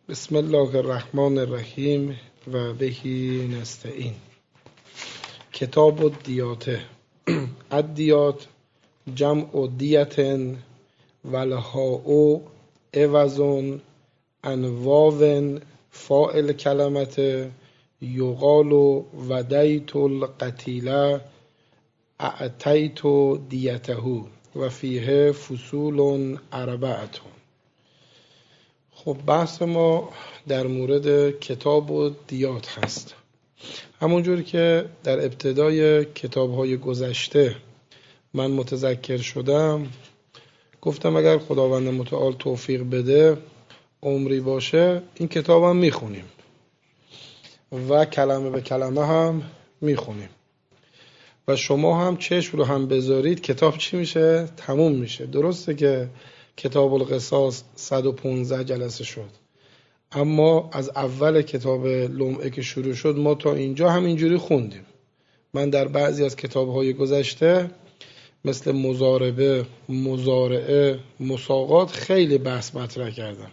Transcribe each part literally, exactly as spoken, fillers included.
بسم الله الرحمن الرحیم و بهی نستعین. کتاب الدیات. الدیات جمع دیتن والهاء عوض عن واو فاعل کلمت یقال ودیت القتیل اعطیت دیته و فیه فصول اربعه. خب بحث ما در مورد کتاب و دیات هست. همونجور که در ابتدای کتاب‌های گذشته من متذکر شدم، گفتم اگر خداوند متعال توفیق بده عمری باشه این کتاب هم میخونیم و کلمه به کلمه هم میخونیم و شما هم چشم رو هم بذارید کتاب چی میشه؟ تموم میشه. درسته که کتاب القصاص صد و پانزده جلسه شد، اما از اول کتاب لمعه که شروع شد ما تا اینجا همینجوری خوندیم. من در بعضی از کتاب‌های گذشته مثل مضاربه، مضارعه، مساقات خیلی بحث مطرح کردم،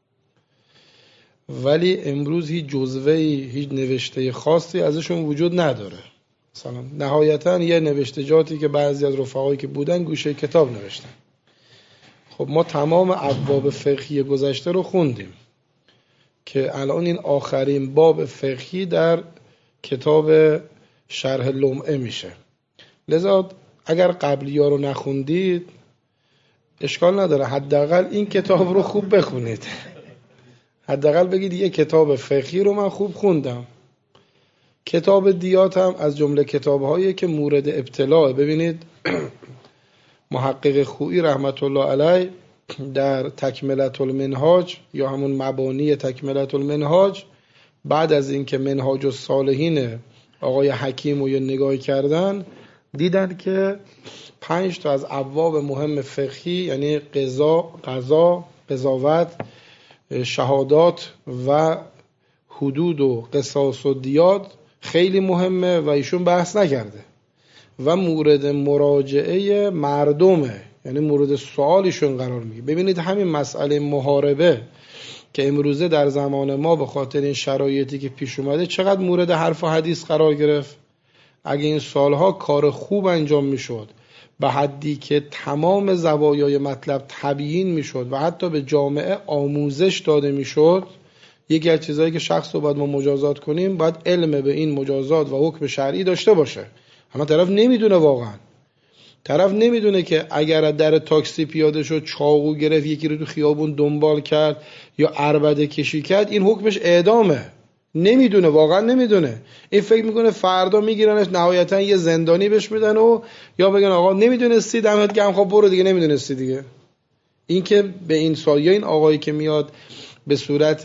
ولی امروز هیچ جزوه‌ای، هیچ نوشته خاصی ازشون وجود نداره. مثلا نهایتاً یه نوشتجاتی که بعضی از رفقایی که بودن گوشه کتاب نوشتن. خب ما تمام ابواب فقهی گذشته رو خوندیم که الان این آخرین باب فقهی در کتاب شرح لمعه میشه. لذا اگر قبلی ها رو نخوندید اشکال نداره، حداقل این کتاب رو خوب بخونید. حداقل بگید یه کتاب فقهی رو من خوب خوندم. کتاب دیات هم از جمله کتاب‌هایی که مورد ابتلاع. ببینید محقق خویی رحمت الله علیه در تکملة المنهاج یا همون مبانی تکملة المنهاج، بعد از اینکه منهاج الصالحین آقای حکیم رو یه نگاه کردن، دیدن که پنج تا از ابواب مهم فقهی، یعنی قضا، قضا، قضاوت، شهادات و حدود و قصاص و دیات خیلی مهمه و ایشون بحث نکرده و مورد مراجعه مردمه، یعنی مورد سوالشون قرار میگیره. ببینید همین مسئله محاربه که امروزه در زمان ما به خاطر این شرایطی که پیش اومده چقدر مورد حرف و حدیث قرار گرفت. اگه این سالها کار خوب انجام میشد به حدی که تمام زوایای مطلب تبیین میشد و حتی به جامعه آموزش داده میشد، یکی از چیزایی که شخص رو باید ما مجازات کنیم باید علم به این مجازات و حکم شرعی داشته باشه. اما طرف نمیدونه، واقعا طرف نمیدونه که اگر در تاکسی پیاده شد چاقو گرفت یکی رو تو خیابون دنبال کرد یا عربده کشی کرد این حکمش اعدامه. نمیدونه، واقعا نمیدونه. این فکر میکنه فردا میگیرنش نهایتا یه زندانی بهش میدن و یا بگن آقا نمیدونستی دمت گرم، خب برو دیگه، نمیدونستی دیگه. این که به این سایه این آقایی که میاد به صورت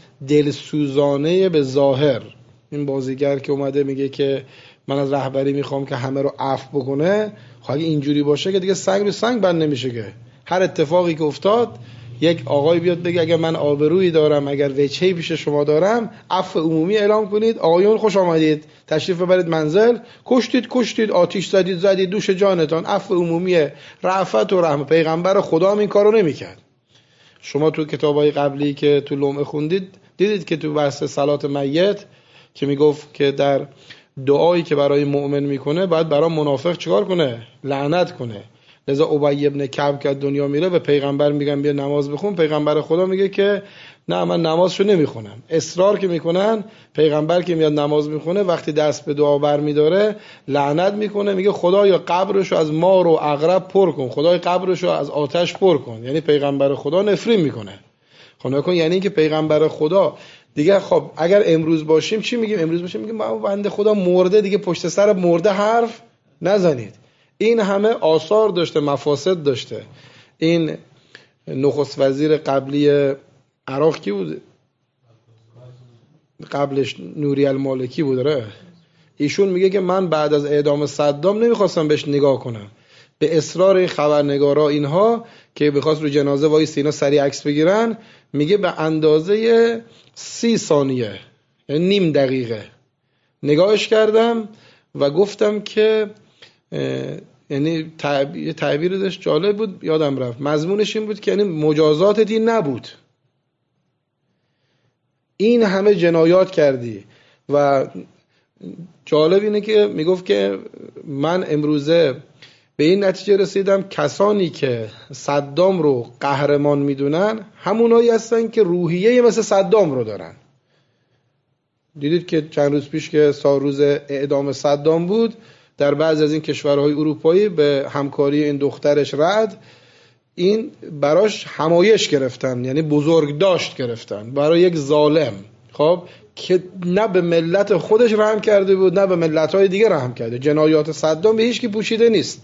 دلسوزانه به ظاهر، این بازیگر که اومده میگه که من از رهبری میخوام که همه رو عفو بکنه، خب اگه اینجوری باشه که دیگه سنگ به سنگ بند نمیشه که هر اتفاقی که افتاد یک آقای بیاد بگه اگر من آبرویی دارم، اگر وجهی پیش شما دارم، عفو عمومی اعلام کنید، آقایون خوش آمدید، تشریف ببرید منزل، کشتید کشتید، آتش زدید زدید، دوش جانتان، عفو عمومی، رأفت و رحمت. پیغمبر خدا هم این کارو نمیکرد. شما تو کتابای قبلی که تو لمعه خوندید دیدید که تو بحث صلات میت که میگفت که در دعایی که برای مؤمن میکنه باید برای منافق چیکار کنه؟ لعنت کنه. لذا ابی ابن کعب که دنیا میره به پیغمبر میگن بیا نماز بخون، پیغمبر خدا میگه که نه من نمازشو نمیخونم. اصرار که میکنن، پیغمبر که میاد نماز میخونه وقتی دست به دعا برمیداره لعنت میکنه، میگه خدایا قبرشو از مار و عقرب پر کن، خدای قبرشو از آتش پر کن. یعنی پیغمبر خدا نفرین میکنه. خب نکن، یعنی اینکه پیغمبر خدا دیگه. خب اگر امروز باشیم چی میگیم؟ امروز باشیم میگیم ما بنده خدا مرده دیگه، پشت سر مرده حرف نزنید. این همه آثار داشته، مفاسد داشته. این نخست وزیر قبلی عراق کی بود؟ قبلش نوری المالکی بود. ره ایشون میگه که من بعد از اعدام صدام نمیخواستم بهش نگاه کنم، به اصرار این خبرنگارا اینها که بخواست رو جنازه وای سینا سریع عکس بگیرن، میگه به اندازه سی ثانیه یعنی نیم دقیقه نگاهش کردم و گفتم که یعنی تعبیر تعبیر داشت جالب بود، یادم رفت، مضمونش این بود که یعنی مجازات دین نبود. این همه جنایات کردی. و جالب اینه که میگفت که من امروزه به این نتیجه رسیدم کسانی که صدام رو قهرمان میدونن همونایی هستن که روحیه مثل صدام رو دارن. دیدید که چند روز پیش که سال روز اعدام صدام بود، در بعضی از این کشورهای اروپایی به همکاری این دخترش رد این براش همایش گرفتن، یعنی بزرگ داشت گرفتن برای یک ظالم، خب که نه به ملت خودش رحم کرده بود نه به ملت‌های دیگه رحم کرده. جنایات صدام به هیچ کی پوشیده نیست.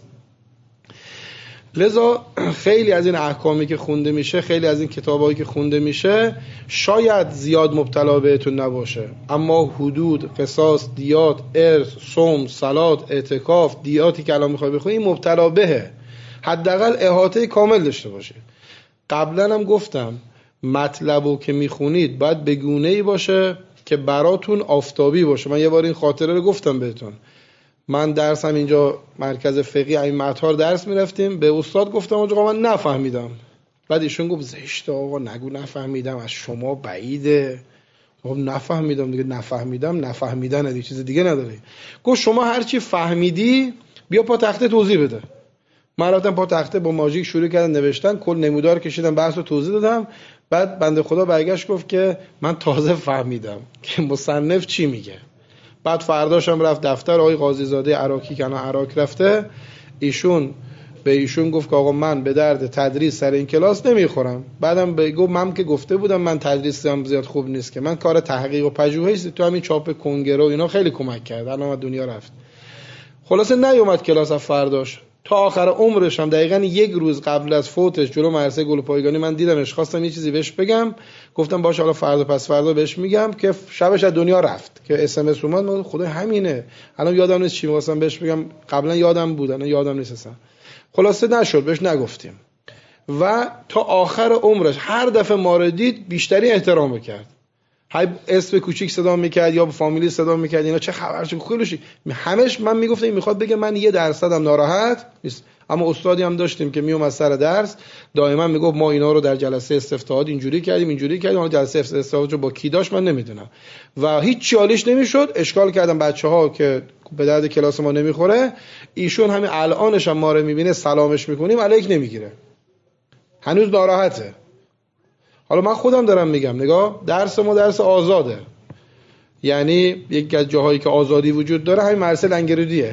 لذا خیلی از این احکامی که خونده میشه، خیلی از این کتابایی که خونده میشه شاید زیاد مبتلا بهتون نباشه، اما حدود، قصاص، دیات، ارث، صوم، صلات، اعتکاف، دیاتی که الان میخوای بخونی مبتلا بهه. حداقل احاطه کامل داشته باشید. قبلا هم گفتم مطلبو که میخونید باید به گونه‌ای باشه که براتون آفتابی باشه. من یه بار این خاطره رو گفتم بهتون. من درسم اینجا مرکز فقیه این مطار درس میرفتیم، به استاد گفتم آقا من نفهمیدم. بعد ایشون گفت زشته آقا نگو نفهمیدم، از شما بعیده. خب نفهمیدم دیگه، نفهمیدم نفهمیدن دیگه چیز دیگه نداره. گفت شما هر چی فهمیدی بیا پا تخته توضیح بده. من رفتم پا تخته با ماژیک شروع کردم نوشتن، کل نمودار کشیدم، بحث رو توضیح دادم. بعد بنده خدا برگشت گفت که من تازه فهمیدم که مصنف چی میگه. بعد فرداشم رفت دفتر آقای قاضی زاده عراقی که الان عراق رفته، ایشون به ایشون گفت که آقا من به درد تدریس سر این کلاس نمیخورم. بعدم به گفت من که گفته بودم من تدریسم زیاد خوب نیست، که من کار تحقیق و پژوهش تو همین چاپ کنگره و اینا خیلی کمک کرد، الان دنیا رفت. خلاصه نیومد کلاس فرداش تا آخر عمرش هم دقیقاً یک روز قبل از فوتش جلو مدرسه گلپایگانی من دیدمش، خواستم یه چیزی بهش بگم، گفتم باشه حالا فردا پس فردا بهش میگم، که شبش از دنیا رفت که اس ام اس اومد. خدا همینه، الان یادم نیست چی می‌خواستم بهش بگم، قبلا یادم بود الان یادم نیست اصلا. خلاصه نشد بهش نگفتیم و تا آخر عمرش هر دفعه ما رو دید بیشتری احترام کرد. های اسم کوچیک صدا میکرد یا به فامیلی صدا میکرد اینا چه خبر چه خیلیش همش من میگفتم این میخواد بگه من یه درصدم ناراحت نیست. اما استادی هم داشتیم که میومد سر درس دائما میگفت ما اینا رو در جلسه استفتاحات اینجوری کردیم اینجوری کردیم، حالا جلسه استفتاحات رو با کی داشت من نمیدونم و هیچ چالش نمیشد. اشکال کردم بچه‌ها که به درد کلاس ما نمیخوره، ایشون همین الانش هم ما رو میبینه سلامش میکنیم علیک نمیگیره، هنوز ناراحته. حالا من خودم دارم میگم نگاه درس ما درس آزاده، یعنی یک از جاهایی که آزادی وجود داره همین مدرسه لنگرودیه.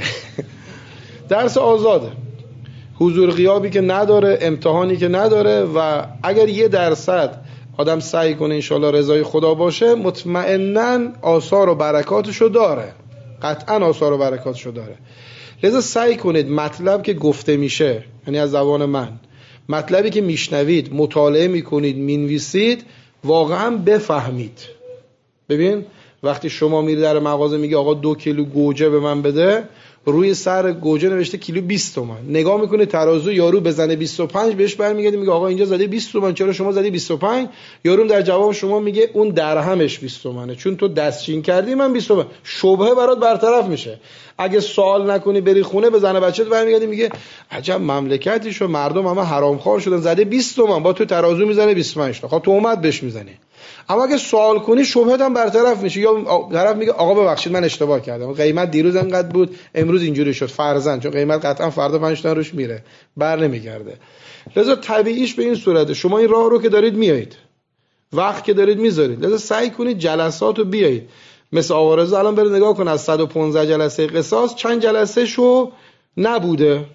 درس آزاده، حضور غیابی که نداره، امتحانی که نداره و اگر یه درصد آدم سعی کنه انشالله رضای خدا باشه مطمئناً آثار و برکاتشو داره، قطعاً آثار و برکاتشو داره. لذا سعی کنید مطلب که گفته میشه، یعنی از زبان من مطلبی که میشنوید مطالعه میکنید مینویسید واقعا بفهمید. ببین وقتی شما میری در مغازه میگه آقا دو کیلو گوجه به من بده، روی سر گوجه نوشته کیلو بیست تومن، نگاه میکنه ترازو یارو بزنه بیست و پنج، بهش برمیگرده میگه آقا اینجا زده بیست تومن چرا شما زدی بیست و پنج؟ یارو در جواب شما میگه اون درهمش بیست تومنه چون تو دستچین کردی من بیست تومن. شبهه برات برطرف میشه. اگه سوال نکنی بری خونه به زن بچه‌ت برمیگردی میگه عجب مملکتی شو، مردم همه حرامخوار شدن، زده بیست تومن با تو ترازو میزنه بیست و پنج تا، خب تو اومد بهش میزنی. اما اگه سوال کنی شبهت هم برطرف میشه، یا طرف میگه آقا ببخشید من اشتباه کردم، قیمت دیروز انقدر بود امروز اینجوری شد فرضاً، چون قیمت قطعا فردا پنج تا روش میره بر نمیگرده. لذا طبیعیش به این صورته شما این راه رو که دارید میایید، وقت که دارید میذارید، لذا سعی کنید جلسات رو بیایید. مثل آقا رضا الان برید نگاه کن از صد و پانزده جلسه قصاص چند جلسه شو نبوده،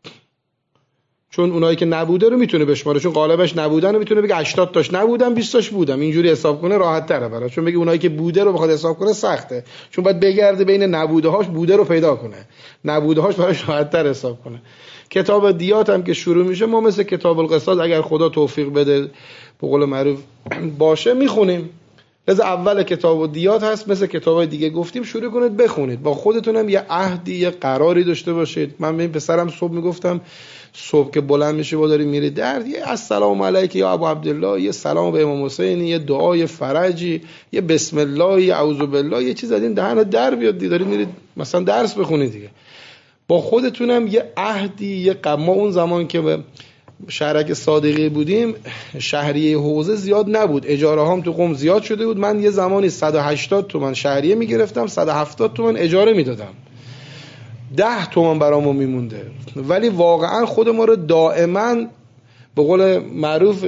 چون اونایی که نبوده رو میتونه بشماره، چون غالبش نبودن رو میتونه بگه هشتاد تاش نبودن بیست تاش بودم، اینجوری حساب کنه راحت تره برای، چون بگه اونایی که بوده رو بخواد حساب کنه سخته، چون باید بگرده بین نبوده هاش بوده رو پیدا کنه، نبوده هاش براش راحت تر حساب کنه. کتاب دیات هم که شروع میشه ما مثل کتاب القصاص اگر خدا توفیق بده به قول معروف باشه میخونیم. لذا اول کتاب دیات هست، مثل کتابای دیگه گفتیم شروع کنید بخونید، با خودتون هم یه عهدی یه قراری داشته باشید. من به این پسرم صبح میگفتم صبح که بلند میشه و داری میری درد، یه السلام علیک یا ابو عبدالله، یه سلام به امام حسین، یه دعای فرجی، یه بسم الله، یه اعوذ بالله، یه چیز از این دهن در بیاد دی دارید میرید مثلا درس بخونید دیگه. با خودتونم یه عهدی یه قما اون زمان که شهرک صادقی بودیم شهریه حوزه زیاد نبود، اجاره هام تو قم زیاد شده بود. من یه زمانی صد و هشتاد تومن شهریه میگرفتم، صد و هفتاد تومن اجاره میدادم، ده تومن برامون میمونده. ولی واقعا خود ما رو دائما به قول معروف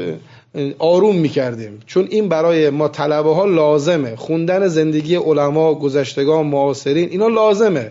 آروم میکردیم، چون این برای ما طلبه ها لازمه. خوندن زندگی علما، گذشتگان، معاصرین، اینا لازمه.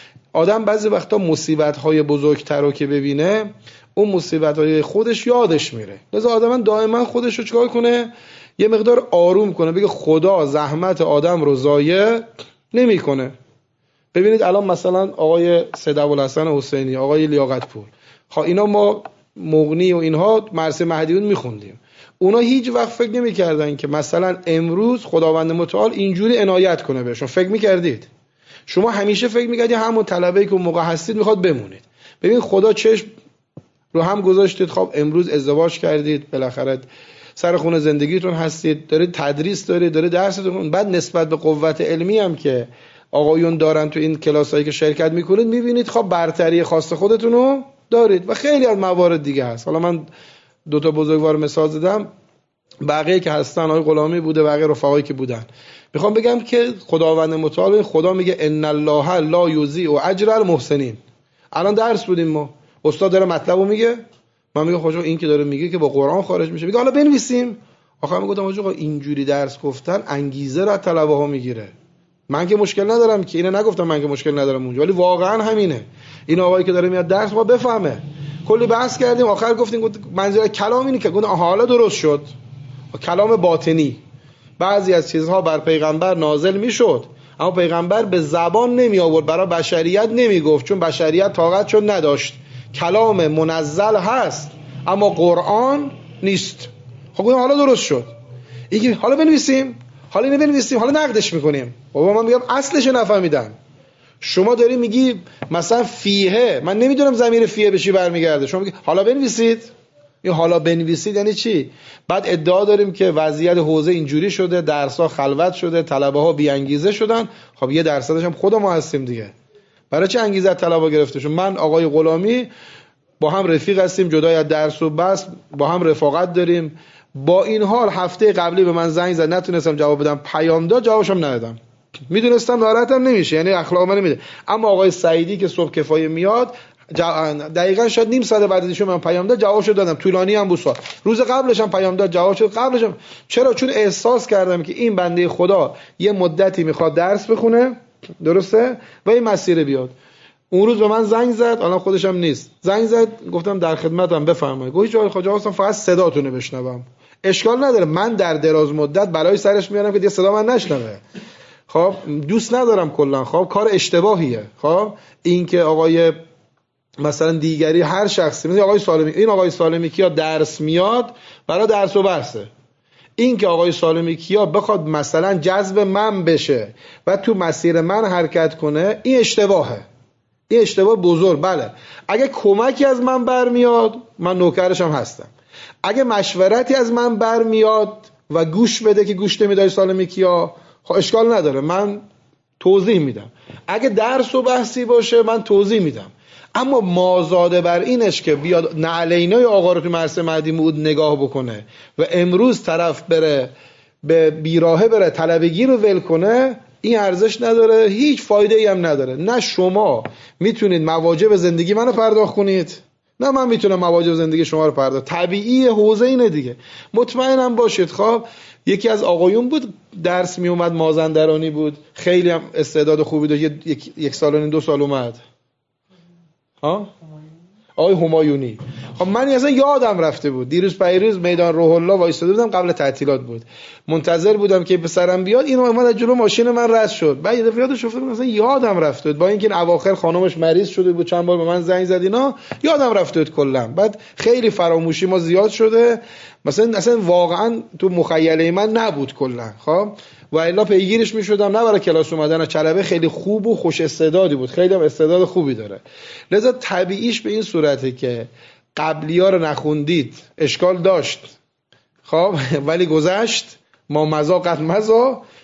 آدم بعضی وقتا مصیبت های بزرگتر رو که ببینه اون مصیبت های خودش یادش میره. لذا آدم دائما خودش رو چکار کنه؟ یه مقدار آروم کنه، بگه خدا زحمت آدم رو ضایع نمی کنه. ببینید الان مثلا آقای سید ابوالحسن حسینی، آقای لیاقت‌پور، خب اینا ما مغنی و اینها مرثیه مهدیون میخوندیم، اونا هیچ وقت فکر نمی‌کردن که مثلا امروز خداوند متعال اینجوری عنایت کنه بهشون. فکر می‌کردید؟ شما همیشه فکر می‌کردید همون طلبه‌ای که اون موقع هستید میخواد بمونید. ببین خدا چشم رو هم گذاشتید، خب امروز ازدواج کردید، بالاخره سر خونه زندگیتون هستید، دارید تدریس دارید، دارید درستون، بعد نسبت به قوت علمی هم که آقایون دارن تو این کلاسایی که شرکت میکنید میبینید خب برتری خاص خودتون رو دارید و خیلی از موارد دیگه هست. حالا من دو تا بزرگوار مثال زدم، بقیه که هستن آقای غلامی بوده، بقیه رفقایی که بودن. میخوام بگم که خداوند متعال خدا میگه ان الله لا یضیع اجر المحسنین. الان درس بودیم ما، استاد داره مطلبو میگه، من میگم خدا این که داره میگه که با قرآن خارج میشه، میگه حالا بنویسیم. آخر میگفتم آقا اینجوری درس گفتن انگیزه را طلبه ها میگیره. من که مشکل ندارم که، اینو نگفتم من که مشکل ندارم اونجا، ولی واقعا همینه. این آقایی که داره میاد درس ما بفهمه. کلی بحث کردیم، آخر گفتیم گفت منظور کلام اینه که گفت حالا درست شد. کلام باطنی بعضی از چیزها بر پیغمبر نازل میشد، اما پیغمبر به زبان نمی آورد، برای بشریت نمی گفت، چون بشریت طاقت چون نداشت. کلام منزل هست اما قرآن نیست. خب حالا درست شد. اینکه حالا بنویسیم، حالا اینو بنویسیم، حالا نقدش میکنیم. بابا من میگم اصلش نفهمیدم. شما داری میگی مثلا فیه، من نمیدونم ضمیر فیه به چی برمیگرده، شما میگی حالا بنویسید. این حالا بنویسید یعنی چی؟ بعد ادعا داریم که وضعیت حوزه اینجوری شده، درس‌ها خلوت شده، طلبه‌ها بی انگیزه شدن. خب یه درصدش هم خود ما هستیم دیگه. برای چه انگیزه از طلبه گرفته شد؟ من آقای غلامی با هم رفیق هستیم، جدای از درس و بس با هم رفاقت داریم. با این حال هفته قبلی به من زنگ زد، نتونستم جواب بدم، پیام داد، جوابشم ندادم. میدونستم ناراحتم نمیشه، یعنی اخلاق من نمیده. اما آقای سعیدی که صبح کفایه میاد دقیقاً شاید نیم ساعت بعد ازش من پیام داد، جوابشو دادم. طولانی هم بود، روز قبلش هم پیام داد، جواب شد قبلش هم. چرا؟ چون احساس کردم که این بنده خدا یه مدتی میخواد درس بخونه، درسته، و این مسیر بیاد. اون روز به من زنگ زد، الان خودش هم نیست، زنگ زد، گفتم در خدمتم، بفرمایید. گفت هیچ خواجه هستم، فقط صداتونه بشنوم. اشکال نداره، من در دراز مدت بلای سرش میارم که دیگه صدا من نشنوه. خب دوست ندارم کلا، خب کار اشتباهیه. خب این که آقای مثلا دیگری هر شخصی مثل آقای سالمی، این آقای سالمی کیا درس میاد برای درس و بحثه، این که آقای سالمی کیا بخواد مثلا جذب من بشه و تو مسیر من حرکت کنه، این اشتباهه. این اشتباه بزرگ. بله اگه کمکی از من برمیاد من نوکرش هم هستم، اگه مشورتی از من برمیاد و گوش بده که گوش نمیدای سالمی کیا، خب اشکال نداره، من توضیح میدم. اگه درس و بحثی باشه من توضیح میدم. اما مازاده بر اینش که بیاد نعلینای آقا رو تو مرثیه مهدی موعود نگاه بکنه و امروز طرف بره به بیراهه بره طلبگی رو ول کنه، این ارزش نداره، هیچ فایده ای هم نداره. نه شما میتونید مواجب زندگی منو پرداخت کنید، نه من میتونم مواجب زندگی شما رو پرداخت. طبیعی حوزه اینه دیگه. مطمئنم باشید. خب یکی از آقایون بود درس می اومد، مازندرانی بود، خیلی هم استعداد خوبی داشت، یک, یک سال و دو سال اومد. ها؟ آقای همایونی. خب من اصلا یادم رفته بود، دیروز پیروز میدان روح الله وایساده بودم، قبل تعطیلات بود، منتظر بودم که پسرم بیاد، اینو اومد از جلو ماشین من رد شد. بعد یه دفعه یادش افتاد اصلا یادم رفته بود، با اینکه این اواخر خانومش مریض شده بود، چند بار به من زنگ زد اینا، یادم رفته بود کلا. بعد خیلی فراموشی ما زیاد شده، مثلا اصلا واقعا تو مخیله من نبود کلا. خب و الا پیگیرش میشدم، نه برای کلاس اومدن. چلبه خیلی خوب و خوش استعدادی بود، خیلی هم استعداد خوبی داره. لذا طبیعیش به این صورته که قبلی‌ها رو نخوندید، اشکال داشت، خب ولی گذشت، ما مزا قد مزا،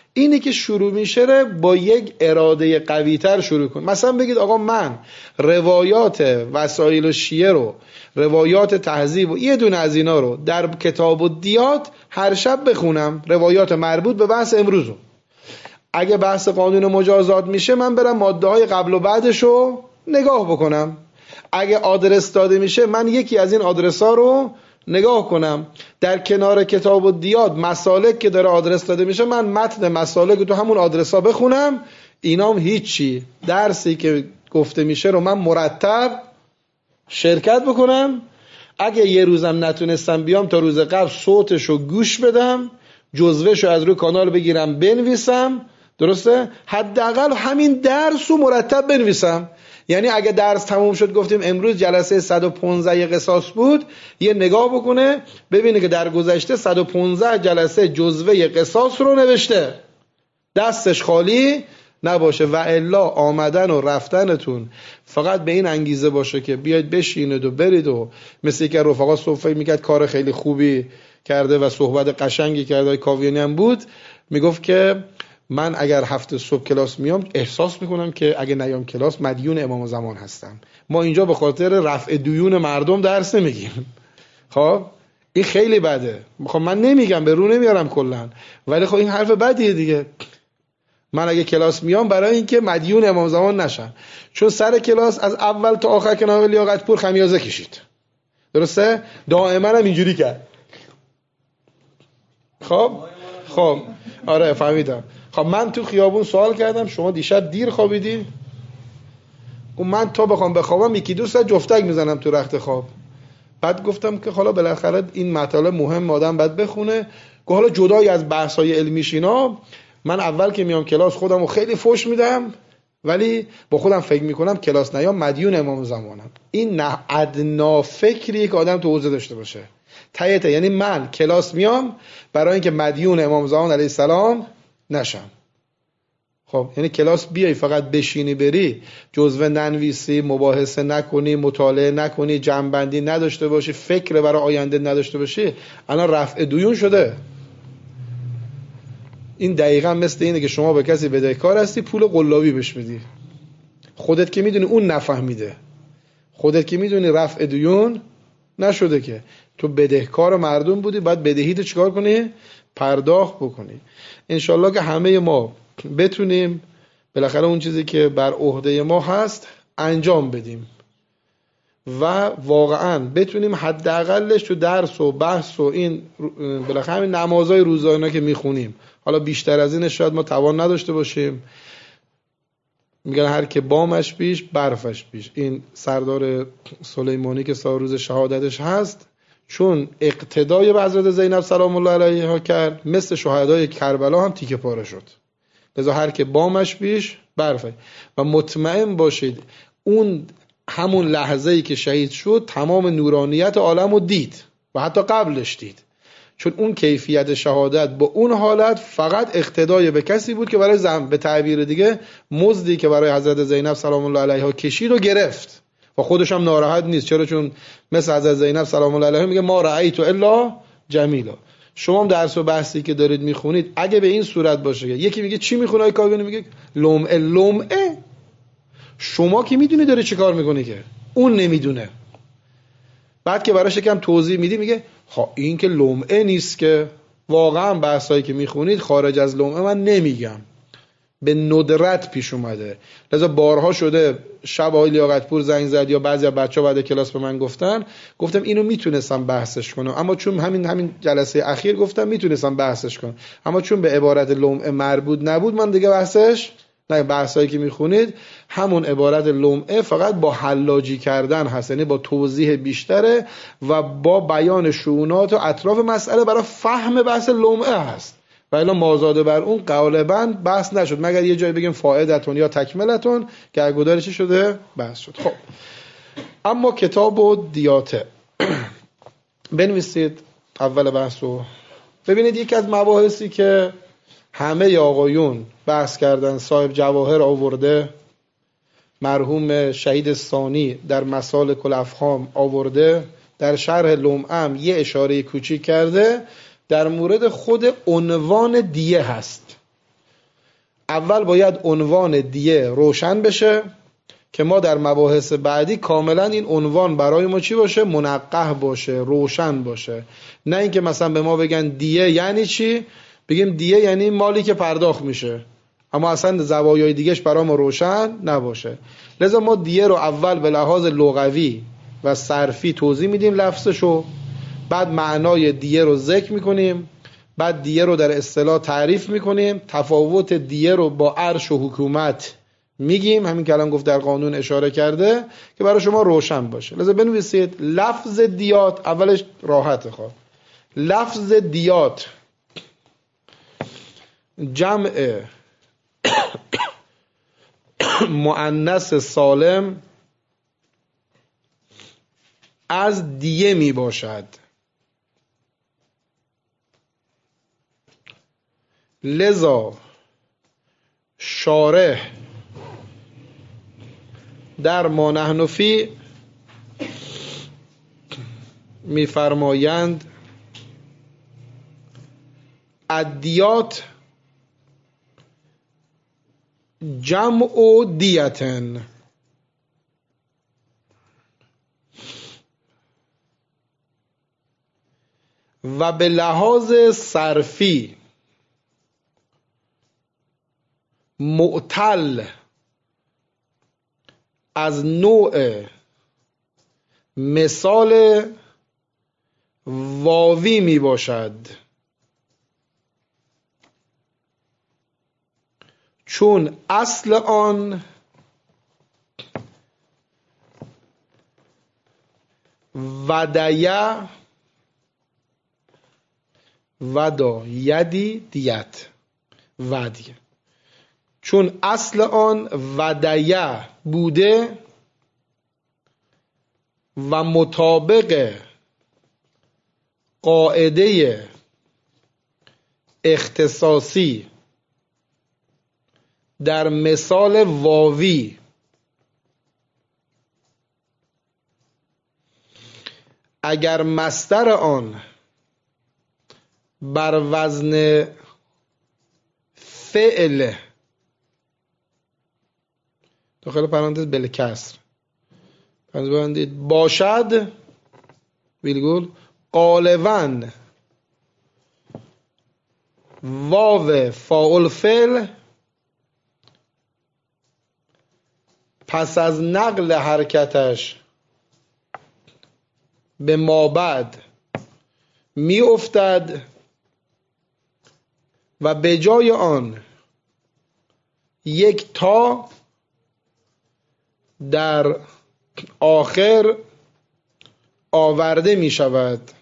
اینی که شروع میشه رو با یک اراده قوی‌تر شروع کن. مثلا بگید آقا من روایات وسایل و شیعه رو، روایات تهذیب و یه دونه از اینا رو در کتاب الدیات هر شب بخونم، روایات مربوط به بحث امروز رو. اگه بحث قانون مجازات میشه من برم ماده های قبل و بعدش رو نگاه بکنم. اگه آدرس داده میشه من یکی از این آدرس ها رو نگاه کنم. در کنار کتاب الدیات مسالک که داره آدرس داده میشه من متن مسالک تو همون آدرس ها بخونم. اینام هیچی، درسی که گفته میشه رو من مرتب شرکت بکنم. اگه یه روزم نتونستم بیام تا روز قبل صوتش رو گوش بدم، جزوهش رو از روی کانال بگیرم بنویسم. درسته؟ حداقل همین درس رو مرتب بنویسم. یعنی اگه درس تموم شد گفتیم امروز جلسه صد و پانزده قصاص بود، یه نگاه بکنه ببینه که در گذشته صد و پانزده جلسه جزوه قصاص رو نوشته، دستش خالی نباشه. و الا آمدن و رفتنتون فقط به این انگیزه باشه که بیاید بشینید و برید و مثل که رفقا صحبت میکرد کار خیلی خوبی کرده و صحبت قشنگی کرده، کاویانی هم بود، میگفت که من اگر هفته صبح کلاس میام احساس میکنم که اگه نیام کلاس مدیون امام زمان هستم. ما اینجا به خاطر رفع دیون مردم درس نمیگیم. خب این خیلی بده. خب من نمیگم، به رو نمیارم کلا، ولی خب این حرف بدیه دیگه. من اگه کلاس میام برای اینکه مدیون امام زمان نشم، چون سر کلاس از اول تا آخر که ناقل لیاقت پور خمیازه کشید. درسته؟ دائما هم اینجوری کرد. خب خب آره فهمیدم. خب من تو خیابون سوال کردم شما دیشب دیر خوابیدی؟ و من تا بخوام بخوابم یکی دو ساعت جفتک میزنم تو رخت خواب. بعد گفتم که حالا بالاخره این مطالب مهم آدم باید بخونه. که حالا جدای از بحث‌های علمیش اینا، من اول که میام کلاس خودم رو خیلی فوش میدم، ولی با خودم فکر میکنم کلاس نیام مدیون امام زمانم. این نه ادنا فکریه که آدم تو حوزه داشته باشه. تایته، یعنی من کلاس میام برای اینکه مدیون امام زمان علیه السلام نشم. خب یعنی کلاس بیای فقط بشینی بری، جزوه ننویسی، مباحثه نکنی، مطالعه نکنی، جمع‌بندی نداشته باشی، فکر برای آینده نداشته باشی، الان رفع دیون شده. این دقیقا مثل اینه که شما به کسی بدهکار هستی، پول قلابی بهش میدی، خودت که میدونی اون نفهمیده، خودت که میدونی رفع دیون نشده، که تو بدهکار مردم بودی، باید بدهیت چیکار کنی؟ پرداخت بکنی. انشالله که همه ما بتونیم بالاخره اون چیزی که بر عهده ما هست انجام بدیم و واقعا بتونیم حداقلش تو درس و بحث و این بالاخره همین نمازهای روزانه که میخونیم، حالا بیشتر از این شاید ما توان نداشته باشیم. میگن هر که بامش بیش برفش بیش. این سردار سلیمانی که سال روز شهادتش هست، چون اقتدای به حضرت زینب سلام الله علیها کرد، مثل شهدای کربلا هم تیکه پاره شد. لذا هر که بامش بیش برفش. و مطمئن باشید اون همون لحظه‌ای که شهید شد تمام نورانیت عالم رو دید و حتی قبلش دید، چون اون کیفیت شهادت با اون حالت فقط اقتدای به کسی بود که برای زن، به تعبیر دیگه مزدی که برای حضرت زینب سلام الله علیها کشید و گرفت و خودش هم ناراحت نیست. چرا؟ چون مثل حضرت زینب سلام الله علیها میگه ما رأیت الا جمیلا. شما هم درس و بحثی که دارید میخونید اگه به این صورت باشه، یکی میگه چی میخونه آقای کاویانی، میگه لمعه لمعه، شما که میدونی داره چی کار میکنه که اون نمیدونه. بعد که براش یکم توضیح میدی میگه ها این که لمعه نیست، که واقعا بحثایی که میخونید خارج از لمعه من نمیگم، به ندرت پیش اومده. لذا بارها شده شب آقای لیاقتپور زنگ زد یا بعضی از بچه‌ها بعد کلاس به من گفتن، گفتم اینو میتونستم بحثش کنم، اما چون همین همین جلسه اخیر گفتم میتونستم بحثش کنم، اما چون به عبارت لمعه مربوط نبود من دیگه بحثش نه. بحثایی که میخونید همون عبارت لمعه فقط با حلاجی کردن هست، یعنی با توضیح بیشتره و با بیان شؤونات و اطراف مسئله برای فهم بحث لمعه هست. و الا مازاده بر اون غالباً بحث نشد، مگر یه جایی بگیم فائدتون یا تکملتون که اگه چی شده بحث شد. خب اما کتاب و دیاته بنویسید اول بحثو. ببینید یکی از مباحثی که همه آقایون بحث کردن، صاحب جواهر آورده، مرحوم شهید ثانی در مسالک الافهام آورده، در شرح لمعه یه اشاره کوچیک کرده، در مورد خود عنوان دیه هست. اول باید عنوان دیه روشن بشه که ما در مباحث بعدی کاملا این عنوان برای ما چی باشه؟ منقح باشه، روشن باشه. نه اینکه مثلا به ما بگن دیه یعنی چی؟ بگیم دیه یعنی مالی که پرداخت میشه، اما اصلا زوایای دیگهش برای ما روشن نباشه. لذا ما دیه رو اول به لحاظ لغوی و صرفی توضیح میدیم لفظشو، بعد معنای دیه رو ذکر میکنیم، بعد دیه رو در اصطلاح تعریف میکنیم، تفاوت دیه رو با عرش و حکومت میگیم، همین که الان گفت در قانون اشاره کرده که برای شما روشن باشه. لذا بنویسید لفظ دیات، اولش راحته. خواه لفظ دیات جمع مؤنث سالم از دیه می باشد. لذا شارح در ما نحن فی می‌فرمایند الدیات جمع دیتن، و به لحاظ صرفی معتل از نوع مثال واوی می باشد، چون اصل آن ودیه ودا یدی دیت ودیه، چون اصل آن ودیه بوده و مطابق قاعده اختصاصی در مثال واوی اگر مصدر آن بر وزن فعل داخل پرانتز بالکسر ببندید باشد ویلگول غالباً واو فاعل فعل پس از نقل حرکتش به مابعد می افتد و به جای آن یک تا در آخر آورده می شود،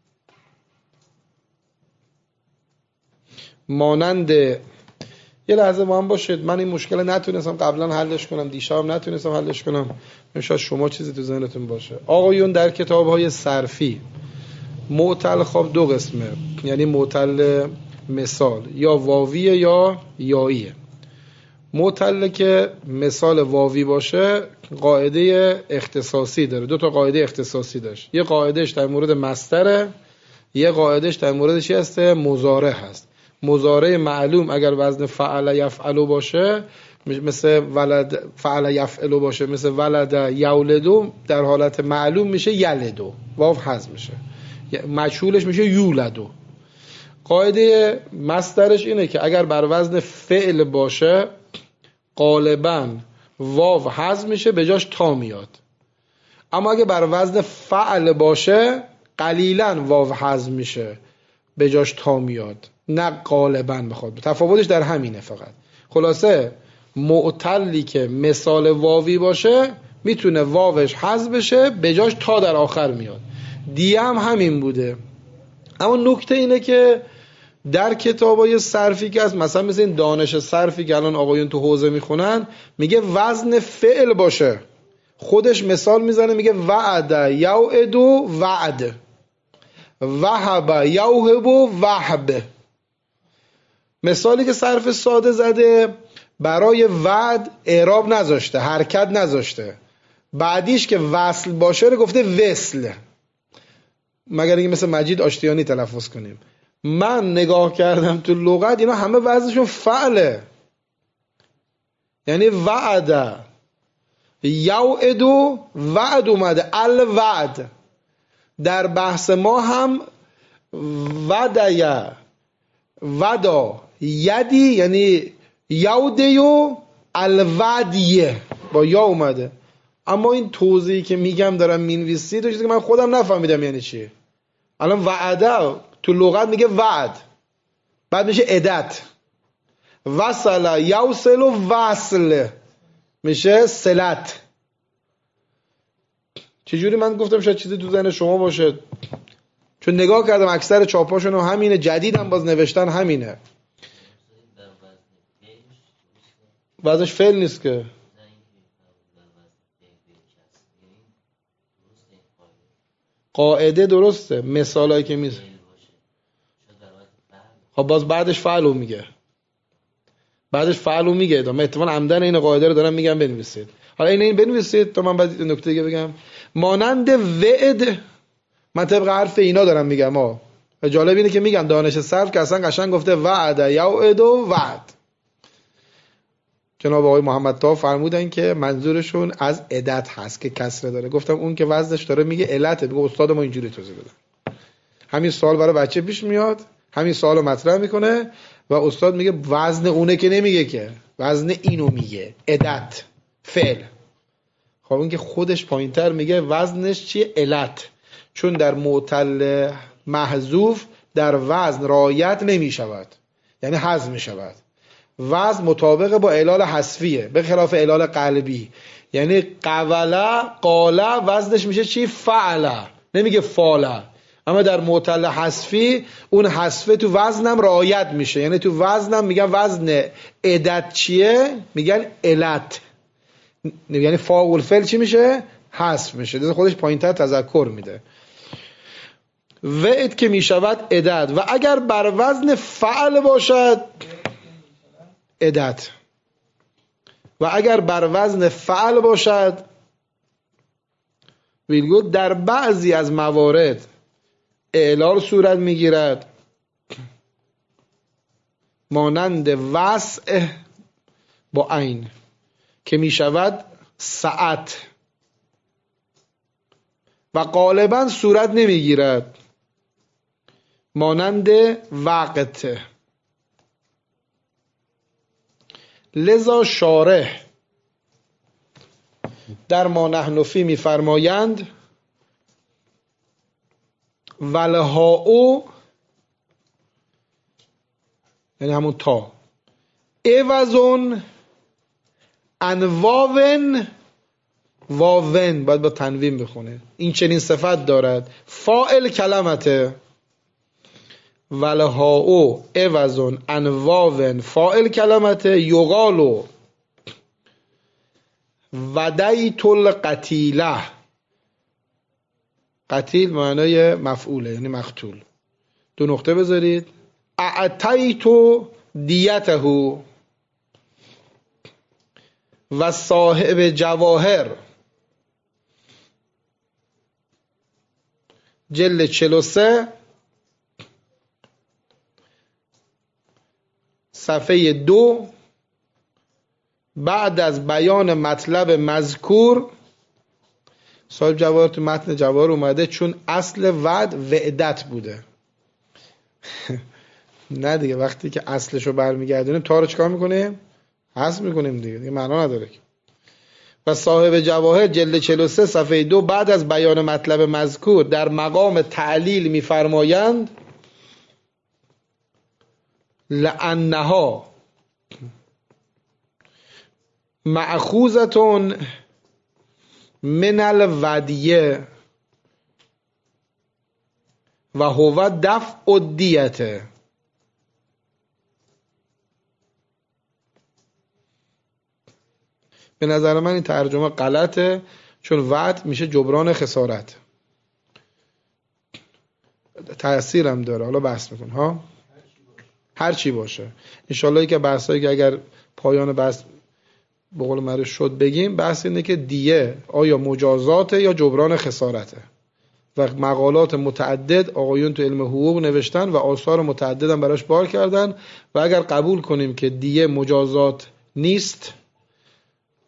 مانند یه لحظه با هم باشید. من این مشکل نتونستم قبلا حلش کنم، دیشبم نتونستم حلش کنم، شاید شما چیزی تو ذهنتون باشه. آقایون در کتاب‌های صرفی معتل خواب دو قسمه، یعنی معتل مثال یا واویه یا یاییه. معتل که مثال واوی باشه قاعده اختصاصی داره، دو تا قاعده اختصاصی داشت. یه قاعدهش در مورد مصدره، یه قاعدهش در مورد چی هسته؟ مضارع هست. مضارع معلوم اگر وزن فعل یفعل باشه مثل ولد، فعل یفعل باشه مثل ولد یولدو، در حالت معلوم میشه یلدو، واو حذف میشه، مجهولش میشه یولدو. قاعده مصدرش اینه که اگر بر وزن فعل باشه غالباً واو حذف میشه به جاش تا میاد، اما اگه بر وزن فعل باشه قلیلاً واو حذف میشه به جاش تا میاد، نه غالباً بخواد. تفاوتش در همینه فقط. خلاصه معتلی که مثال واوی باشه میتونه واوش حذف بشه به جاش تا در آخر میاد. دیگه هم همین بوده. اما نکته اینه که در کتابای صرفی که هست، مثلا مثل این دانش صرفی که الان آقایون تو حوزه میخونن، میگه وزن فعل باشه، خودش مثال میزنه میگه وعد یوعدو وعد، وهب یوهبو وهب. مثالی که صرف ساده زده برای وعد اعراب نذاشته، حرکت نذاشته، بعدیش که وصل باشه رو گفته وصل، مگر اینکه مثل مجید آشتیانی تلفظ کنیم. من نگاه کردم تو لغت اینا همه وزنشون فعله، یعنی وعد یوعد و وعد اومده، الوعد. در بحث ما هم ودیا ودا یدی یعنی یودی و الودیه با یا اومده. اما این توضیحی که میگم دارم مینویسید چیزی که من خودم نفهمیدم یعنی چیه. الان وعده تو لغت میگه وعد، بعد میشه عدت. وصل یوصل و وصل میشه صلت. چجوری من گفتم شاید چیزی تو ذهن شما باشه، چون نگاه کردم اکثر چاپاشون همینه، جدیدم باز نوشتن همینه. وزنش فعل نیست که. قاعده درسته، مثالایی که میزه خب باز بعدش فعلو میگه، بعدش فعلو میگه. من اتفاقا عمدن این قاعده رو دارم میگم بنویسید. حالا این این بنویسید تا من بعد نکته دیگه بگم. مانند وعد، من طبق حرف اینا دارم میگم ها. جالب اینه که میگم دانش صرف که اصلا قشنگ گفته وعد یوعد و وعد. جناب آقای محمد طاهر فرمودن که منظورشون از عدت هست که کسره داره. گفتم اون که وزنش داره میگه علته، میگه استاد ما اینجوری توضیح بده. همین سوال برای بچه پیش میاد، همین سوالو مطرح میکنه و استاد میگه وزن اونه که نمیگه که، وزن اینو میگه، عدت فعل. خب اون که خودش پایینتر میگه وزنش چیه؟ علت. چون در معتل محذوف در وزن رعایت نمیشود، یعنی حذف میشود. وزن مطابق با علال حذفیه به خلاف علال قلبی. یعنی قوله قاله وزنش میشه چی؟ فعله، نمیگه فاله. اما در معتل حذفی اون حذفه تو وزنم رعایت میشه. یعنی تو وزنم میگن وزن عدت چیه؟ میگن علت. یعنی فاعل فعل چی میشه؟ حذف میشه. ده خودش پایینتر تذکر میده. وعد که میشود عدت، و اگر بر وزن فعل باشد عدت، و اگر بر وزن فعل باشد ویلگو در بعضی از موارد اعلال صورت میگیرد، مانند وسع با عین که میشود ساعت، و غالبا صورت نمیگیرد، مانند وقت. لذا شارح در ما نحن فی میفرمایند ولهاو، یعنی همون تا، عوضون انواون واون، باید با تنوین بخونه، این چنین صفت دارد. فاعل کلمته ولهاو عوضون انواون فاعل کلمته یقالو ودیت القتیله. قتیل معنای مفعوله، یعنی مقتول. دو نقطه بذارید. اعطیتو دیته و صاحب جواهر، جلد چهل و سه صفحه دو، بعد از بیان مطلب مذکور. صاحب جواهر تو متن جواهر اومده چون اصل وعد وعدت بوده. نه دیگه، وقتی که اصلشو برمیگردونیم تا رو چکار میکنیم؟ حذف میکنیم دیگه، دیگه معنا نداره که. و صاحب جواهر جلد چهل و سه صفحه دو بعد از بیان مطلب مذکور در مقام تعلیل میفرمایند لأنها مأخوذتون من الودیه و هو دفع الدیته. به نظر من این ترجمه غلطه، چون وعد میشه جبران خسارت. تأثیرم داره، حالا بحث میکن ها، هر چی باشه. انشالله که بحثایی که اگر پایان بحث به قول معروف شد بگیم، بحث اینه که دیه آیا مجازاته یا جبران خسارته. و مقالات متعدد آقایون تو علم حقوق نوشتن و آثار متعدد هم براش بار کردن. و اگر قبول کنیم که دیه مجازات نیست